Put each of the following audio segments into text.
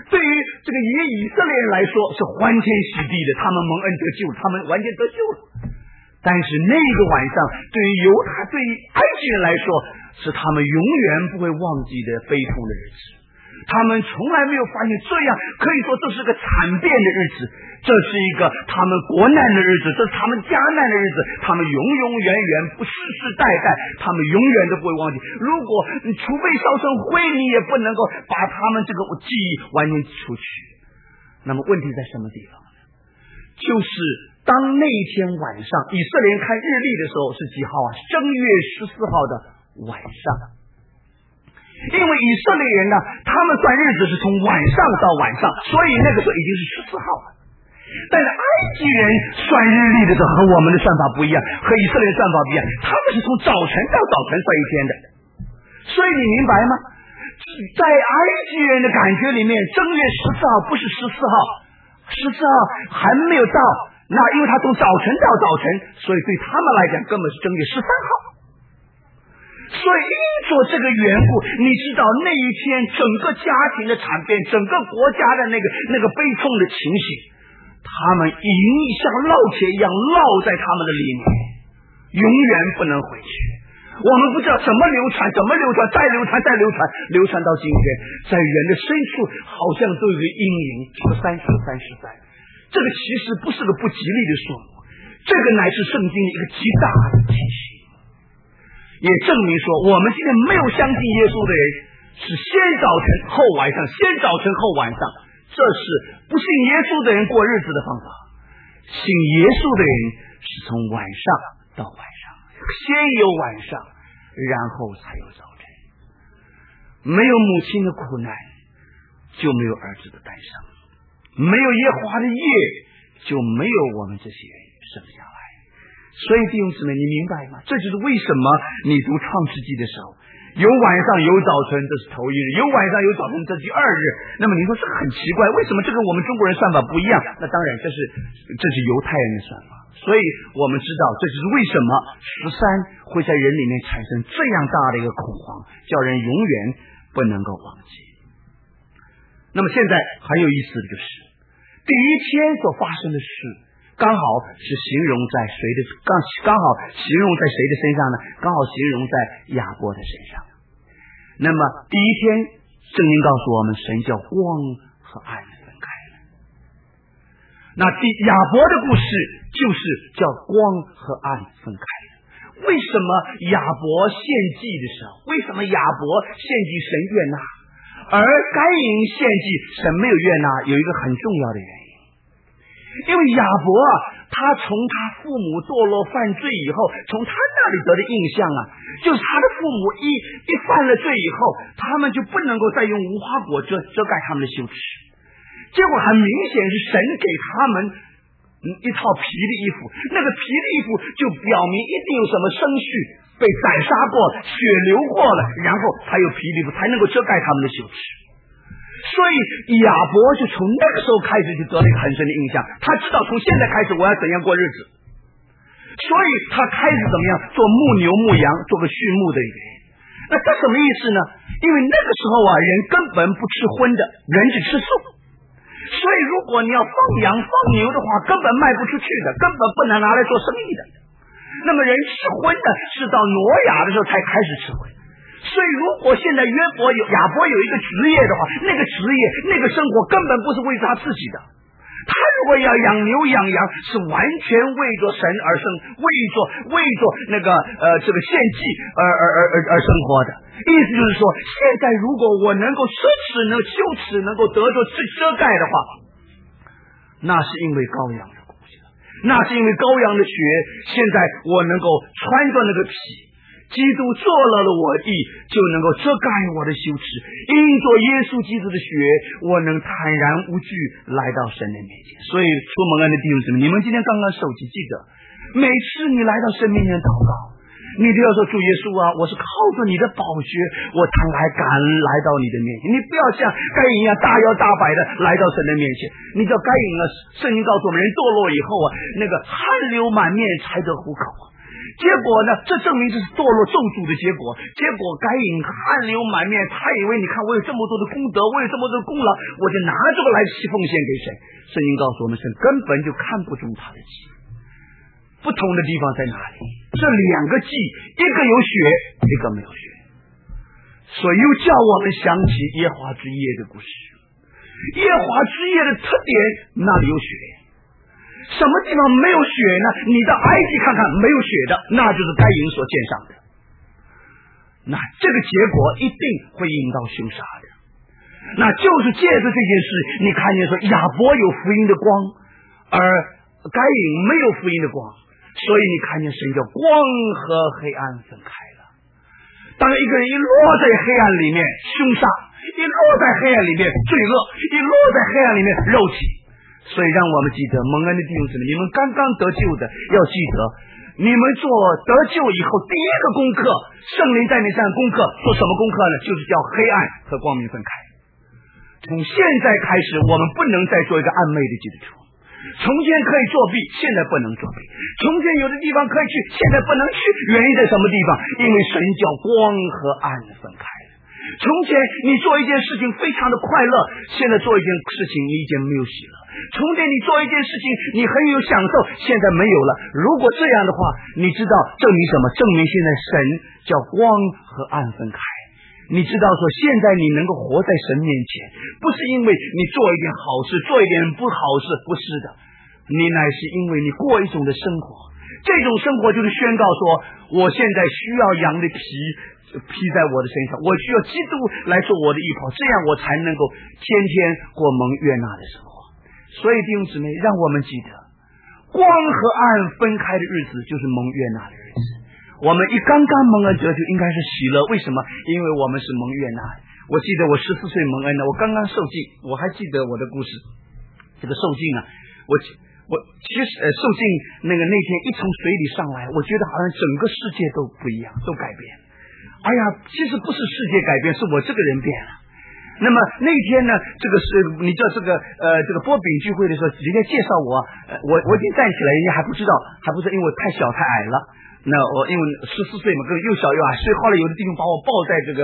对于这个以色列人来说是欢天喜地的，他们蒙恩得救，他们完全得救了。但是那个晚上对于犹太对于埃及人来说是他们永远不会忘记的悲痛的日子，他们从来没有发现这样，可以说这是个惨变的日子，这是一个他们国难的日子，这是他们家难的日子，他们永永远远不世世代代，他们永远都不会忘记。如果你除非烧成灰，你也不能够把他们这个记忆完全除去。那么问题在什么地方呢？就是当那一天晚上以色列人看日历的时候是几号啊？正月14号的晚上。因为以色列人呢，他们算日子是从晚上到晚上，所以那个时候已经是14号了。但是埃及人算日历的时候和我们的算法不一样，和以色列人算法不一样，他们是从早晨到早晨算一天的。所以你明白吗？在埃及人的感觉里面，正月14号不是14号，14号还没有到，那因为他从早晨到早晨，所以对他们来讲根本是正月13号。所以因着这个缘故，你知道那一天整个家庭的惨变，整个国家的那个悲痛的情形，他们已经像烙铁一样烙在他们的里面，永远不能回去。我们不知道怎么流传，再流传到今天，在人的深处好像都有个阴影，13，这个其实不是个不吉利的数目，这个乃是圣经的一个极大的提醒，也证明说我们今天没有相信耶稣的人是先早晨后晚上，这是不信耶稣的人过日子的方法。信耶稣的人是从晚上到晚上，先有晚上，然后才有早晨。没有母亲的苦难，就没有儿子的诞生；没有耶和华的夜，就没有我们这些人生下来。所以弟兄姊妹，你明白吗？这就是为什么你读创世纪的时候，有晚上有早晨，这是头一日；有晚上有早晨，这是第二日。那么你说这很奇怪，为什么这跟我们中国人算法不一样？那当然这是犹太人的算法。所以我们知道这就是为什么13会在人里面产生这样大的一个恐慌，叫人永远不能够忘记。那么现在很有意思的就是第一天所发生的事刚好是形容在谁的刚好形容在谁的身上呢？刚好形容在亚伯的身上。那么第一天圣经告诉我们，神叫光和暗分开了。那亚伯的故事就是叫光和暗分开了。为什么亚伯献祭的时候，为什么亚伯献祭神悦纳，而该隐献祭神没有悦纳？有一个很重要的原因，因为亚伯他从他父母堕落犯罪以后，从他那里得的印象就是他的父母一犯了罪以后，他们就不能够再用无花果遮盖他们的羞耻。结果很明显是神给他们一套皮的衣服，那个皮的衣服就表明一定有什么生畜被宰杀过，血流过了，然后才有皮的衣服，才能够遮盖他们的羞耻。所以亚伯就从那个时候开始就得了一个很深的印象，他知道从现在开始我要怎样过日子，所以他开始怎么样做牧牛牧羊，做个畜牧的一个人。那这什么意思呢？因为那个时候人根本不吃荤的，人只吃素，所以如果你要放羊放牛的话，根本卖不出去的，根本不能拿来做生意的。那么人吃荤的是到挪亚的时候才开始吃荤。所以如果现在亚伯有一个职业的话，那个职业那个生活根本不是为他自己的，他如果要养牛养羊是完全为着神而生，为着那个这个献祭而生活的。意思就是说，现在如果我能够羞耻能够得着遮盖的话，那是因为羔羊的骨血，那是因为羔羊的血，现在我能够穿着那个皮，基督做了我义，就能够遮盖我的羞耻。因着耶稣基督的血，我能坦然无惧来到神的面前。所以出蒙恩的弟兄姊妹，你们今天刚刚手机记得，每次你来到神面前祷告，你都要说，主耶稣我是靠着你的宝血，我才敢来到你的面前。你不要像该隐一样大摇大摆的来到神的面前。你知道该隐圣经告诉我们，人堕落以后那个汗流满面才得糊口。 结果呢，这证明这是堕落咒诅的结果。结果该隐汗流满面，他以为你看我有这么多的功德，我有这么多的功劳，我就拿这个来奉献给神。圣经告诉我们，神根本就看不中他的祭。不同的地方在哪里？这两个祭，一个有血，一个没有血，所以又叫我们想起耶和华之夜的故事。耶和华之夜的特点，那里有血。什么地方没有血呢？你到埃及看看，没有血的，那就是该隐所献上的。那这个结果一定会引到凶杀的。那就是借着这件事，你看见说亚伯有福音的光，而该隐没有福音的光，所以你看见神叫光和黑暗分开了。当一个人一落在黑暗里面，凶杀；一落在黑暗里面，罪恶；一落在黑暗里面，肉体。所以让我们记得，蒙恩的弟兄姊妹，你们刚刚得救的，要记得，你们做得救以后第一个功课，圣灵在你身上功课，做什么功课呢？就是叫黑暗和光明分开。从现在开始，我们不能再做一个暧昧的基督徒。从前可以作弊，现在不能作弊；从前有的地方可以去，现在不能去。原因在什么地方？因为神叫光和暗分开了。从前你做一件事情非常的快乐，现在做一件事情你已经没有喜乐。从前你做一件事情你很有享受，现在没有了。如果这样的话，你知道证明什么？证明现在神叫光和暗分开。你知道说现在你能够活在神面前，不是因为你做一点好事，做一点不好事，不是的，你乃是因为你过一种的生活。这种生活就是宣告说，我现在需要羊的皮披在我的身上，我需要基督来做我的衣袍，这样我才能够天天过蒙悦纳的生活。所以弟兄姊妹，让我们记得，光和暗分开的日子就是蒙悦纳的日子。我们一刚刚蒙恩得救，应该是喜乐。为什么？因为我们是蒙悦纳的。我记得我14岁蒙恩的，我刚刚受浸，我还记得我的故事。这个受浸啊，我其实受浸那天一从水里上来，我觉得好像整个世界都不一样，都改变。哎呀，其实不是世界改变，是我这个人变了。那么那天呢，这个是你知道这个波饼聚会的时候，人家介绍我已经站起来，人家还不知道，因为我太小太矮了。那我因为14岁嘛，又小又矮，所以后来有的弟兄把我抱在这个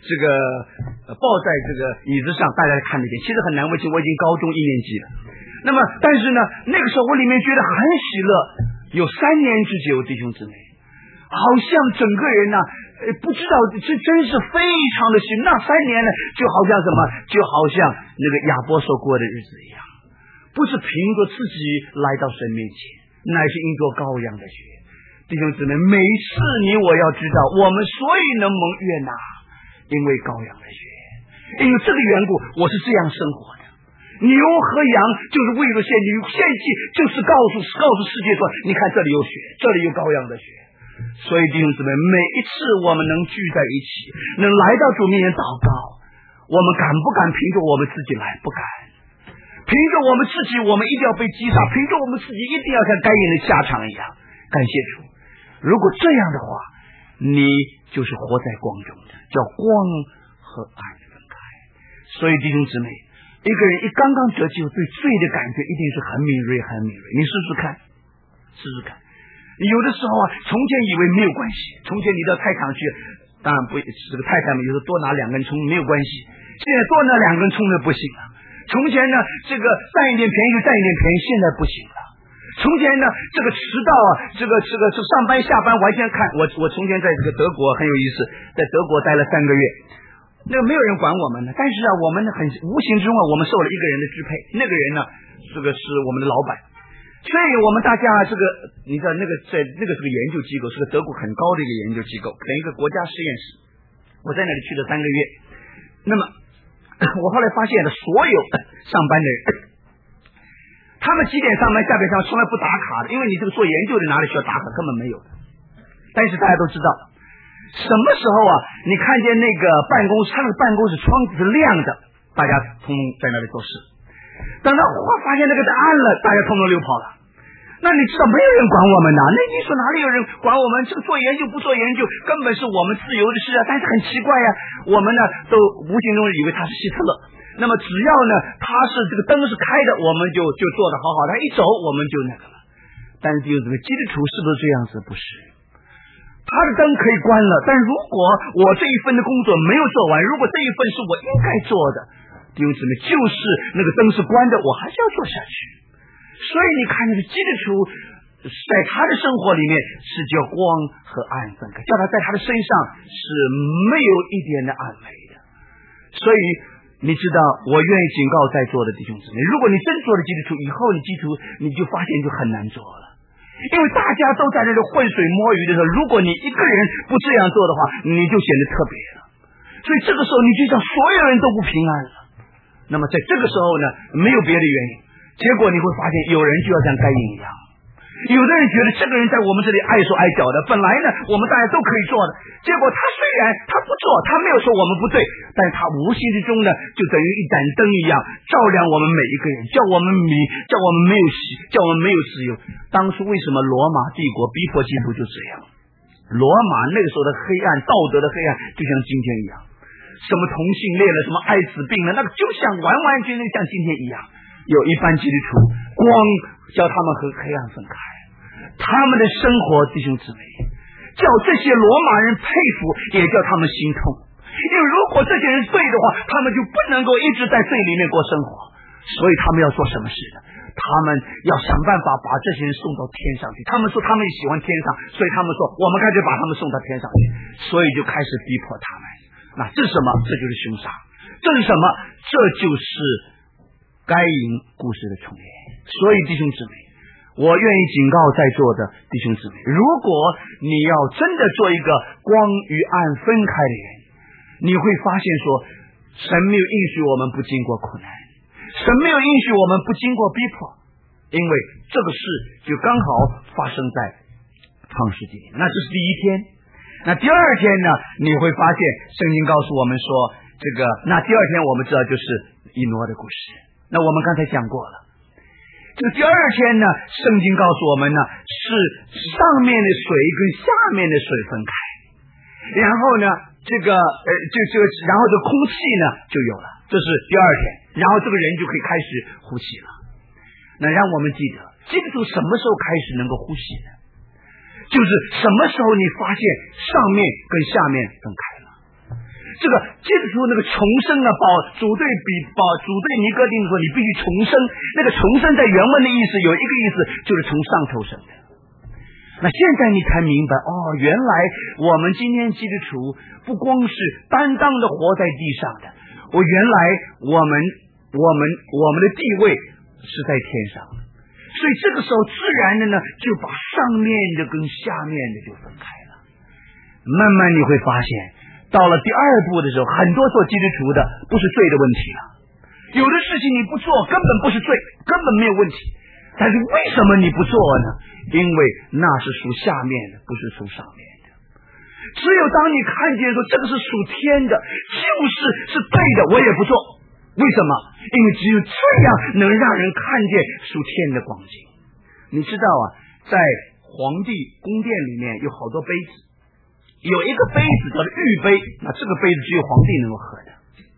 椅子上，大家看得见。其实很难为情，我已经高中1年级了。那么但是呢，那个时候我里面觉得很喜乐，有3年之久，弟兄姊妹，好像整个人呢，不知道这真是非常的喜。那3年呢，就好像什么，就好像那个亚伯所过的日子一样，不是凭着自己来到神面前，乃是因着羔羊的血。弟兄姊妹，每次你我要知道，我们所以能蒙悦纳，因为羔羊的血。因为这个缘故，我是这样生活的。牛和羊就是为了献祭，献祭就是告诉世界说，你看这里有血，这里有羔羊的血。所以弟兄姊妹，每一次我们能聚在一起，能来到主面前祷告，我们敢不敢凭着我们自己来？不敢。凭着我们自己，我们一定要被击杀；凭着我们自己，一定要像该隐的下场一样。感谢主。如果这样的话，你就是活在光中的，叫光和暗分开。所以弟兄姊妹，一个人一刚刚得救，对罪的感觉一定是很敏锐，很敏锐。你试试看。有的时候啊，从前以为没有关系，从前你到菜场去，当然不，这个太太们有时候多拿2根葱没有关系，现在多拿2根葱的不行了。从前呢，这个占一点便宜就占一点便宜，现在不行了。从前呢，这个迟到啊，这个上班下班完全看我从前在这个德国很有意思，在德国待了3个月，那个没有人管我们的，但是啊，我们很无形之中我们受了一个人的支配，那个人呢，这个是我们的老板，所以我们大家这个你知道那个是个研究机构，是个德国很高的一个研究机构，跟一个国家实验室，我在那里去了3个月。那么我后来发现了，所有上班的人，他们几点上班下班上从来不打卡的，因为你这个做研究的哪里需要打卡，根本没有的。但是大家都知道，什么时候啊，你看见那个办公室，他那个办公室窗子是亮的，大家通通在那里做事。等到发现那个是暗了，大家通通溜跑了。那你知道没有人管我们呢？那你说哪里有人管我们？这个做研究不做研究，根本是我们自由的事啊。但是很奇怪呀，我们呢都无形中以为他是希特勒。那么只要呢他是这个灯是开的，我们就做得好好，他一走我们就那个了。但是弟兄姊妹，基督徒是不是这样子？不是。 他的灯可以关了，但如果我这一份的工作没有做完，如果这一份是我应该做的，弟兄姊妹，就是那个灯是关的，我还是要做下去。所以你看那个基督徒在他的生活里面是叫光和暗分开，叫他在他的身上是没有一点的暗昧的。所以你知道，我愿意警告在座的弟兄姊妹，如果你真做了基督徒，以后你基督徒你就发现就很难做了，因为大家都在这里浑水摸鱼的时候，如果你一个人不这样做的话，你就显得特别了。所以这个时候你就像所有人都不平安了。那么在这个时候呢，没有别的原因，结果你会发现有人就要像该隐一样。有的人觉得这个人在我们这里碍手碍脚的，本来呢我们大家都可以做的，结果他虽然他不做，他没有说我们不对，但是他无形之中呢就等于一盏灯一样照亮我们每一个人，叫我们迷，叫我们没有喜，叫我们没有自由。当初为什么罗马帝国逼迫基督就这样？罗马那个时候的黑暗，道德的黑暗就像今天一样，什么同性恋了，什么艾滋病了，那个就像完完全全像今天一样。有一般基督徒光叫他们和黑暗分开，他们的生活弟兄姊妹叫这些罗马人佩服，也叫他们心痛。因为如果这些人罪的话，他们就不能够一直在罪里面过生活，所以他们要做什么事呢？他们要想办法把这些人送到天上去。他们说他们喜欢天上，所以他们说我们干脆把他们送到天上去，所以就开始逼迫他们。那这是什么？这就是凶杀。这是什么？这就是该隐故事的重演。所以弟兄姊妹，我愿意警告在座的弟兄姊妹，如果你要真的做一个光与暗分开的人，你会发现说，神没有允许我们不经过苦难，神没有允许我们不经过逼迫，因为这个事就刚好发生在创世纪，那这是第一天。那第二天呢，你会发现圣经告诉我们说，这个那第二天我们知道就是以挪的故事。那我们刚才讲过了，这个第二天呢，圣经告诉我们呢，是上面的水跟下面的水分开，然后呢然后这空气呢就有了，这是第二天，然后这个人就可以开始呼吸了。那让我们记得，基督徒什么时候开始能够呼吸呢？就是什么时候你发现上面跟下面分开了。这个基督徒那个重生啊，主对尼哥丁说你必须重生，那个重生在原文的意思有一个意思就是从上头生的。那现在你才明白，原来我们今天基督徒不光是单单的活在地上的，原来我们的地位是在天上的，所以这个时候自然的呢就把上面的跟下面的就分开了。慢慢你会发现，到了第二步的时候，很多做基督徒的不是罪的问题了，有的事情你不做根本不是罪，根本没有问题，但是为什么你不做呢？因为那是属下面的，不是属上面的。只有当你看见说这个是属天的，就是对的，我也不做。为什么？因为只有这样能让人看见属天的光景。你知道啊，在皇帝宫殿里面有好多杯子，有一个杯子叫做御杯，那这个杯子只有皇帝能够喝的。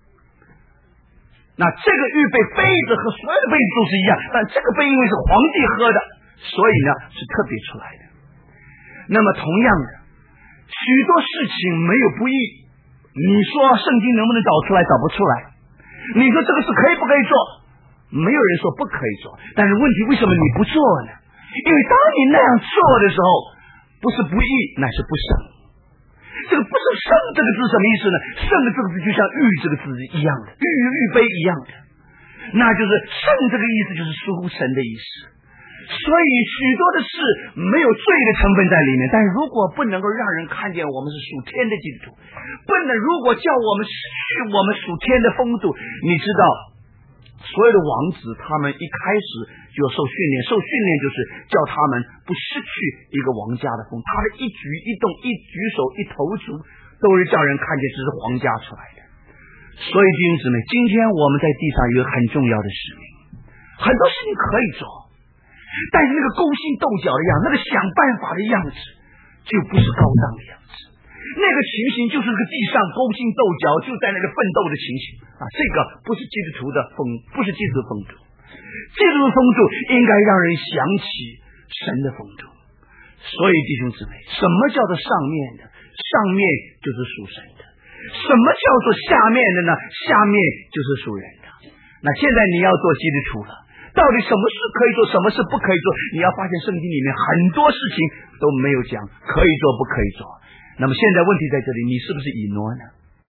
那这个御杯杯子和所有的杯子都是一样，但这个杯因为是皇帝喝的，所以呢是特别出来的。那么同样的，许多事情没有不义，你说圣经能不能找出来？找不出来。你说这个事可以不可以做？没有人说不可以做，但是问题为什么你不做呢？因为当你那样做的时候，不是不义，乃是不圣。这个不是圣这个字什么意思呢？圣的这个字就像御这个字一样的，御杯一样的，那就是圣这个意思就是属乎神的意思。所以许多的事没有罪的成分在里面，但是如果不能够让人看见我们是属天的基督徒，不能如果叫我们失去我们属天的风度，你知道所有的王子他们一开始就要受训练，受训练就是叫他们不失去一个王家的风，他的一举一动一举手一投足都是叫人看见这是皇家出来的。所以弟兄姊妹，今天我们在地上有一个很重要的使命，很多事情可以做，但是那个勾心斗角的样子，那个想办法的样子就不是高档的样子，那个情形就是这个地上勾心斗角，就在那个奋斗的情形啊！这个不是基督徒的风，不是基督徒的风度。基督徒的风度应该让人想起神的风度。 所以弟兄姊妹，什么叫做上面的？上面就是属神的。什么叫做下面的呢？下面就是属人的。那现在你要做基督徒了，到底什么事可以做，什么事不可以做？你要发现圣经里面很多事情都没有讲可以做不可以做。那么现在问题在这里，你是不是以诺呢？